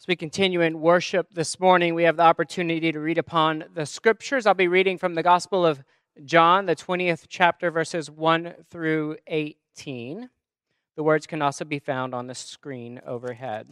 As we continue in worship this morning, we have the opportunity to read upon the scriptures. I'll be reading from the Gospel of John, the 20th chapter, verses 1 through 18. The words can also be found on the screen overhead.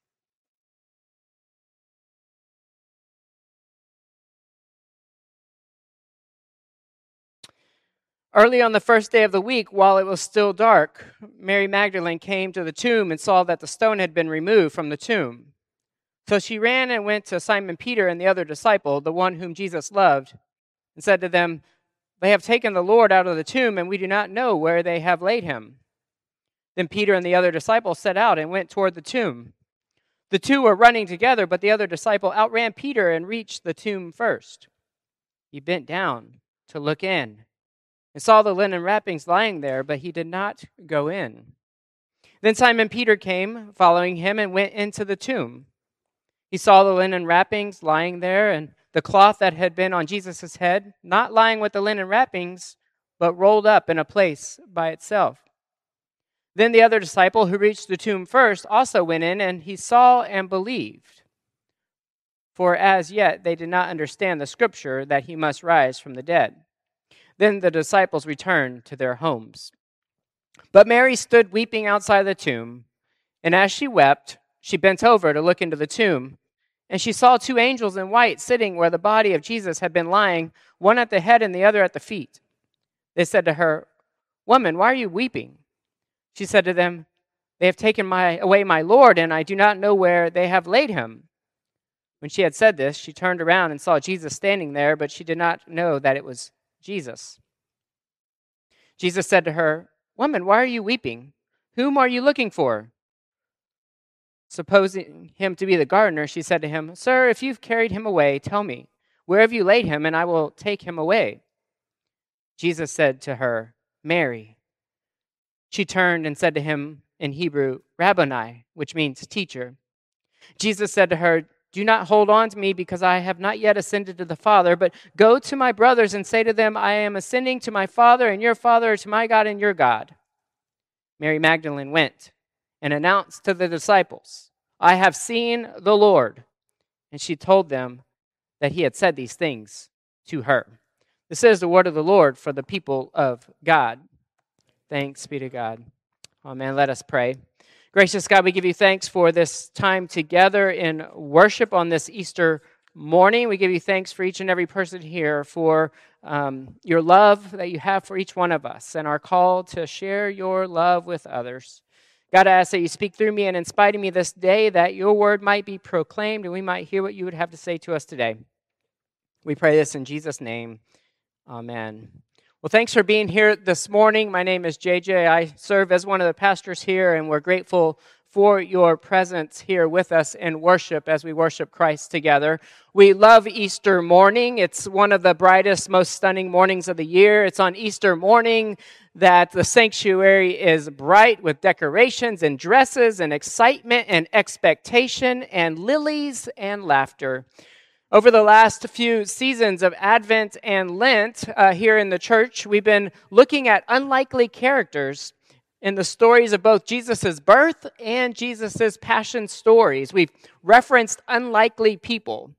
Early on the first day of the week, while it was still dark, Mary Magdalene came to the tomb and saw that the stone had been removed from the tomb. So she ran and went to Simon Peter and the other disciple, the one whom Jesus loved, and said to them, "They have taken the Lord out of the tomb, and we do not know where they have laid him." Then Peter and the other disciple set out and went toward the tomb. The two were running together, but the other disciple outran Peter and reached the tomb first. He bent down to look in and saw the linen wrappings lying there, but he did not go in. Then Simon Peter came, following him, and went into the tomb. He saw the linen wrappings lying there, and the cloth that had been on Jesus' head, not lying with the linen wrappings, but rolled up in a place by itself. Then the other disciple who reached the tomb first also went in, and he saw and believed. For as yet they did not understand the scripture that he must rise from the dead. Then the disciples returned to their homes. But Mary stood weeping outside the tomb, and as she wept, she bent over to look into the tomb, and she saw two angels in white sitting where the body of Jesus had been lying, one at the head and the other at the feet. They said to her, "Woman, why are you weeping?" She said to them, "They have taken away my Lord, and I do not know where they have laid him." When she had said this, she turned around and saw Jesus standing there, but she did not know that it was Jesus. Jesus said to her, "Woman, why are you weeping? Whom are you looking for?" Supposing him to be the gardener, she said to him, "Sir, if you've carried him away, tell me, where have you laid him, and I will take him away." Jesus said to her, "Mary." She turned and said to him in Hebrew, "Rabboni," which means teacher. Jesus said to her, "Do not hold on to me, because I have not yet ascended to the Father, but go to my brothers and say to them, I am ascending to my Father and your Father, to my God and your God." Mary Magdalene went and announced to the disciples, "I have seen the Lord." And she told them that he had said these things to her. This is the word of the Lord for the people of God. Thanks be to God. Amen. Let us pray. Gracious God, we give you thanks for this time together in worship on this Easter morning. We give you thanks for each and every person here, for your love that you have for each one of us, and our call to share your love with others. God, I ask that you speak through me and in spite of me this day, that your word might be proclaimed and we might hear what you would have to say to us today. We pray this in Jesus' name. Amen. Well, thanks for being here this morning. My name is JJ. I serve as one of the pastors here, and we're grateful for your presence here with us in worship as we worship Christ together. We love Easter morning. It's one of the brightest, most stunning mornings of the year. It's on Easter morning that the sanctuary is bright with decorations and dresses and excitement and expectation and lilies and laughter. Over the last few seasons of Advent and Lent here in the church, we've been looking at unlikely characters in the stories of both Jesus' birth and Jesus' passion stories. We've referenced unlikely people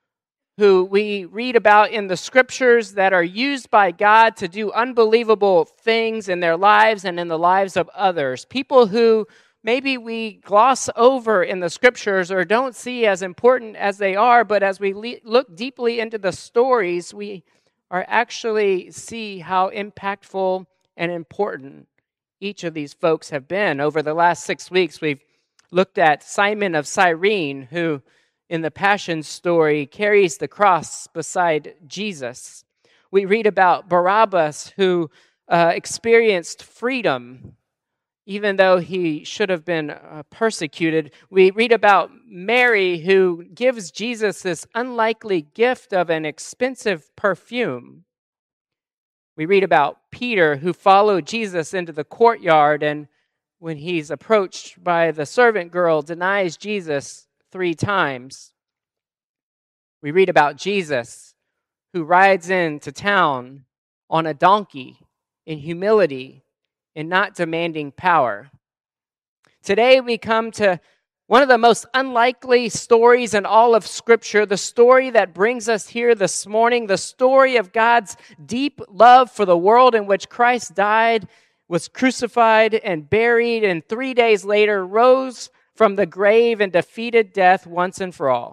who we read about in the scriptures that are used by God to do unbelievable things in their lives and in the lives of others. People who maybe we gloss over in the scriptures or don't see as important as they are, but as we look deeply into the stories, we are actually see how impactful and important each of these folks have been. Over the last 6 weeks, we've looked at Simon of Cyrene, who in the Passion story carries the cross beside Jesus. We read about Barabbas, who experienced freedom even though he should have been persecuted. We read about Mary, who gives Jesus this unlikely gift of an expensive perfume. We read about Peter, who followed Jesus into the courtyard, and when he's approached by the servant girl, denies Jesus 3 times. We read about Jesus, who rides into town on a donkey in humility and not demanding power. Today we come to One of the most unlikely stories in all of Scripture, the story that brings us here this morning, the story of God's deep love for the world in which Christ died, was crucified and buried, and 3 days later rose from the grave and defeated death once and for all.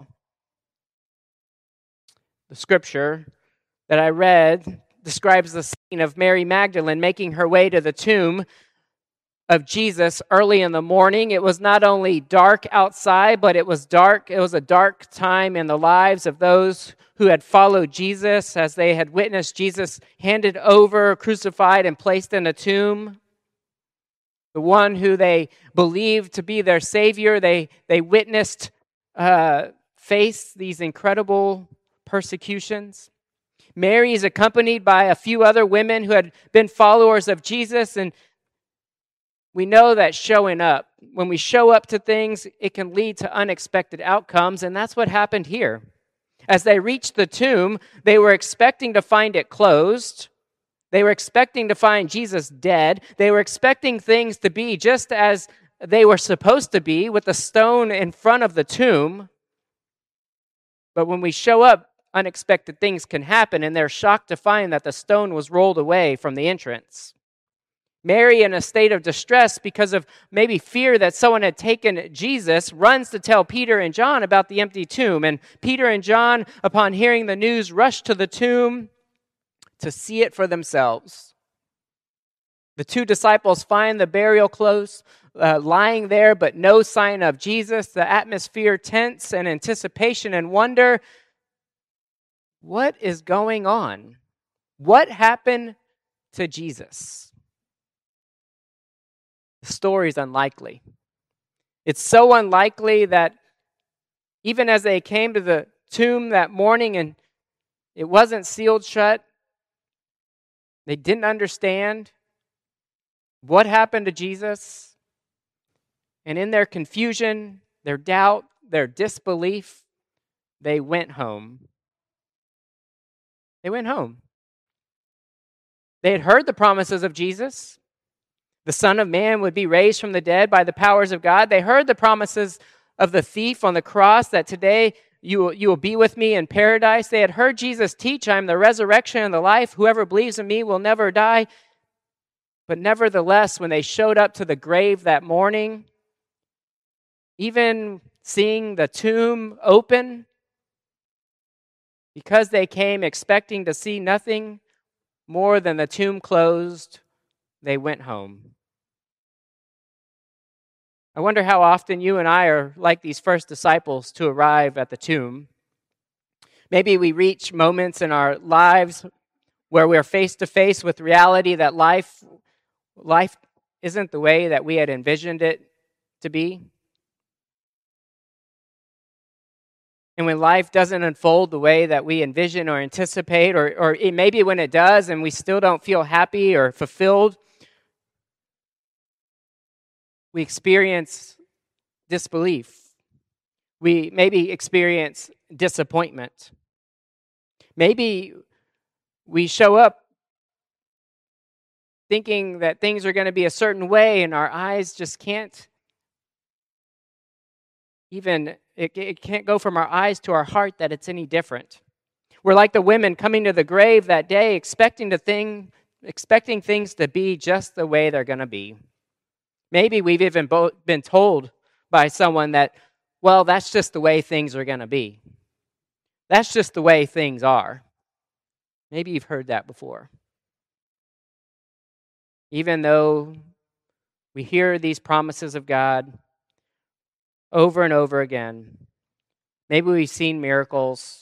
The Scripture that I read describes the scene of Mary Magdalene making her way to the tomb of Jesus early in the morning. It was not only dark outside, but it was dark. It was a dark time in the lives of those who had followed Jesus as they had witnessed Jesus handed over, crucified, and placed in a tomb. The one who they believed to be their Savior, they witnessed face these incredible persecutions. Mary is accompanied by a few other women who had been followers of Jesus, and we know that when we show up to things, it can lead to unexpected outcomes, and that's what happened here. As they reached the tomb, they were expecting to find it closed. They were expecting to find Jesus dead. They were expecting things to be just as they were supposed to be, with the stone in front of the tomb. But when we show up, unexpected things can happen, and they're shocked to find that the stone was rolled away from the entrance. Mary, in a state of distress because of maybe fear that someone had taken Jesus, runs to tell Peter and John about the empty tomb. And Peter and John, upon hearing the news, rush to the tomb to see it for themselves. The two disciples find the burial clothes lying there, but no sign of Jesus. The atmosphere tense in anticipation and wonder. What is going on? What happened to Jesus? The story is unlikely. It's so unlikely that even as they came to the tomb that morning and it wasn't sealed shut, they didn't understand what happened to Jesus. And in their confusion, their doubt, their disbelief, they went home. They went home. They had heard the promises of Jesus. The Son of Man would be raised from the dead by the powers of God. They heard the promises of the thief on the cross that today you will be with me in paradise. They had heard Jesus teach, I am the resurrection and the life. Whoever believes in me will never die. But nevertheless, when they showed up to the grave that morning, even seeing the tomb open, because they came expecting to see nothing more than the tomb closed, they went home. I wonder how often you and I are like these first disciples to arrive at the tomb. Maybe we reach moments in our lives where we're face to face with reality that life isn't the way that we had envisioned it to be. And when life doesn't unfold the way that we envision or anticipate, or maybe when it does and we still don't feel happy or fulfilled, we experience disbelief. We maybe experience disappointment. Maybe we show up thinking that things are going to be a certain way and our eyes just can't even, it can't go from our eyes to our heart that it's any different. We're like the women coming to the grave that day expecting things to be just the way they're going to be. Maybe we've even been told by someone that, well, that's just the way things are going to be. That's just the way things are. Maybe you've heard that before. Even though we hear these promises of God over and over again, maybe we've seen miracles,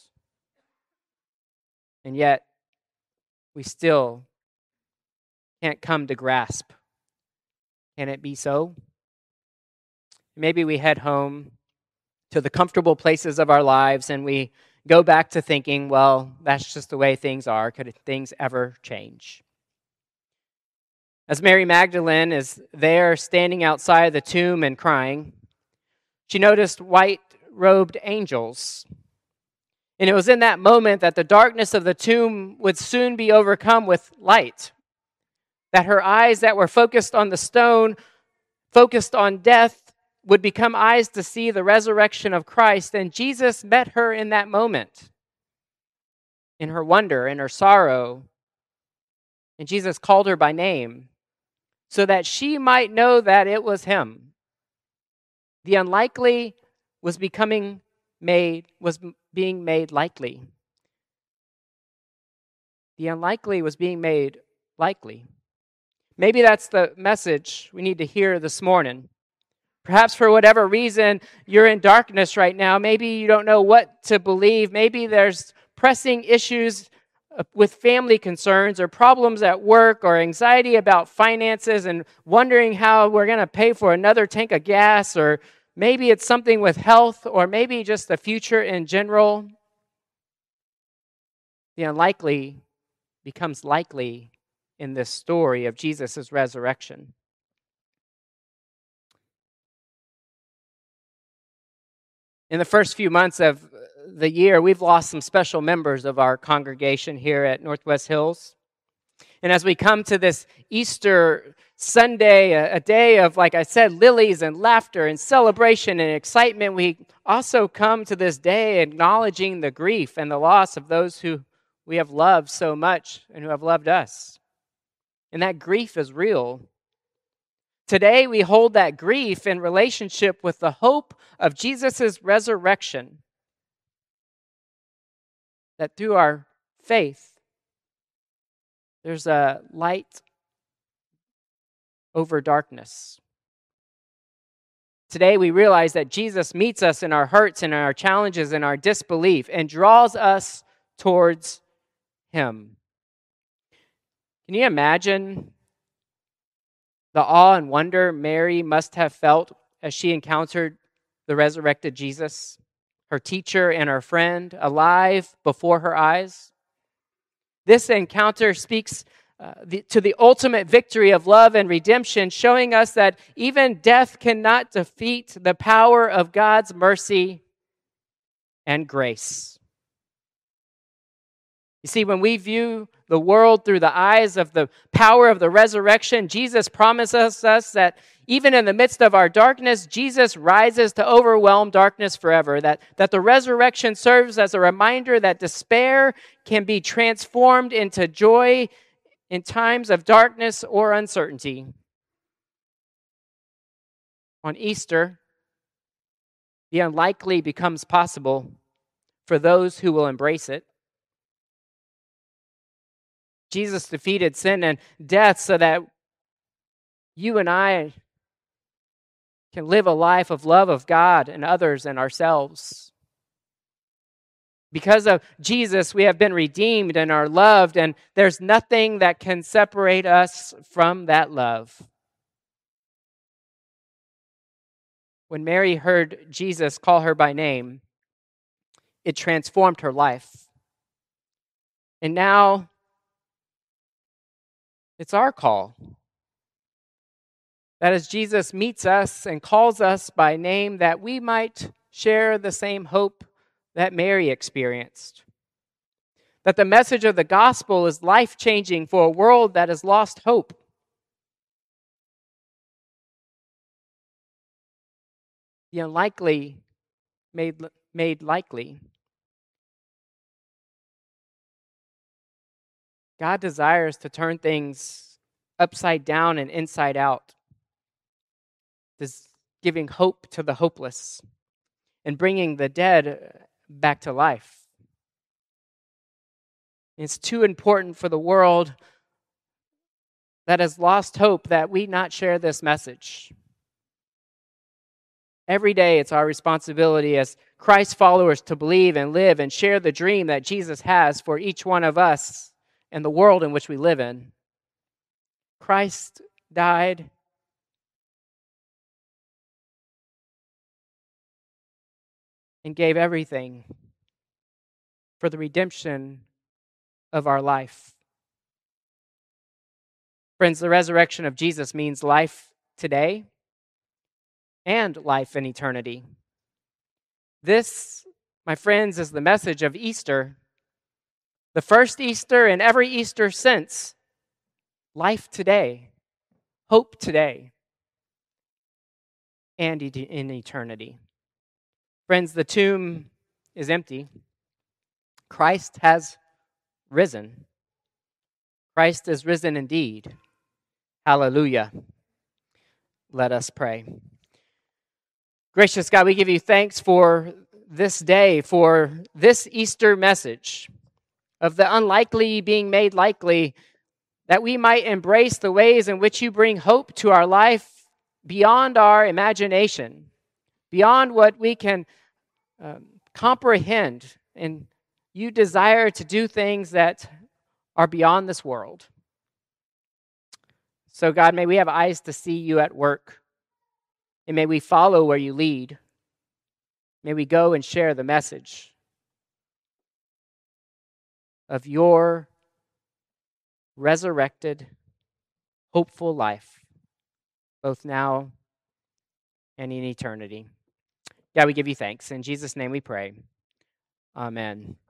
and yet we still can't come to grasp. Can it be so? Maybe we head home to the comfortable places of our lives and we go back to thinking, well, that's just the way things are. Could things ever change? As Mary Magdalene is there standing outside the tomb and crying, she noticed white-robed angels. And it was in that moment that the darkness of the tomb would soon be overcome with light. That her eyes that were focused on the stone, focused on death, would become eyes to see the resurrection of Christ, and Jesus met her in that moment, in her wonder, in her sorrow. And Jesus called her by name so that she might know that it was him. The unlikely was being made likely. The unlikely was being made likely. Maybe that's the message we need to hear this morning. Perhaps for whatever reason, you're in darkness right now. Maybe you don't know what to believe. Maybe there's pressing issues with family concerns or problems at work or anxiety about finances and wondering how we're going to pay for another tank of gas, or maybe it's something with health, or maybe just the future in general. The unlikely becomes likely in this story of Jesus' resurrection. In the first few months of the year, we've lost some special members of our congregation here at Northwest Hills. And as we come to this Easter Sunday, a day of, like I said, lilies and laughter and celebration and excitement, we also come to this day acknowledging the grief and the loss of those who we have loved so much and who have loved us. And that grief is real. Today, we hold that grief in relationship with the hope of Jesus' resurrection. That through our faith, there's a light over darkness. Today, we realize that Jesus meets us in our hurts and our challenges and our disbelief and draws us towards him. Can you imagine the awe and wonder Mary must have felt as she encountered the resurrected Jesus, her teacher and her friend, alive before her eyes? This encounter speaks to the ultimate victory of love and redemption, showing us that even death cannot defeat the power of God's mercy and grace. You see, when we view the world through the eyes of the power of the resurrection, Jesus promises us that even in the midst of our darkness, Jesus rises to overwhelm darkness forever. That the resurrection serves as a reminder that despair can be transformed into joy in times of darkness or uncertainty. On Easter, the unlikely becomes possible for those who will embrace it. Jesus defeated sin and death so that you and I can live a life of love of God and others and ourselves. Because of Jesus, we have been redeemed and are loved, and there's nothing that can separate us from that love. When Mary heard Jesus call her by name, it transformed her life. And now, it's our call. That as Jesus meets us and calls us by name, that we might share the same hope that Mary experienced. That the message of the gospel is life-changing for a world that has lost hope. The unlikely made likely. God desires to turn things upside down and inside out. This giving hope to the hopeless and bringing the dead back to life. It's too important for the world that has lost hope that we not share this message. Every day it's our responsibility as Christ followers to believe and live and share the dream that Jesus has for each one of us and the world in which we live in. Christ died and gave everything for the redemption of our life. Friends, the resurrection of Jesus means life today and life in eternity. This, my friends, is the message of Easter. The first Easter and every Easter since. Life today. Hope today. and in eternity. Friends, the tomb is empty. Christ has risen. Christ is risen indeed. Hallelujah. Let us pray. Gracious God, we give you thanks for this day, for this Easter message of the unlikely being made likely, that we might embrace the ways in which you bring hope to our life beyond our imagination, beyond what we can comprehend. And you desire to do things that are beyond this world. So God, may we have eyes to see you at work, and may we follow where you lead. May we go and share the message of your resurrected, hopeful life, both now and in eternity. God, we give you thanks. In Jesus' name we pray. Amen.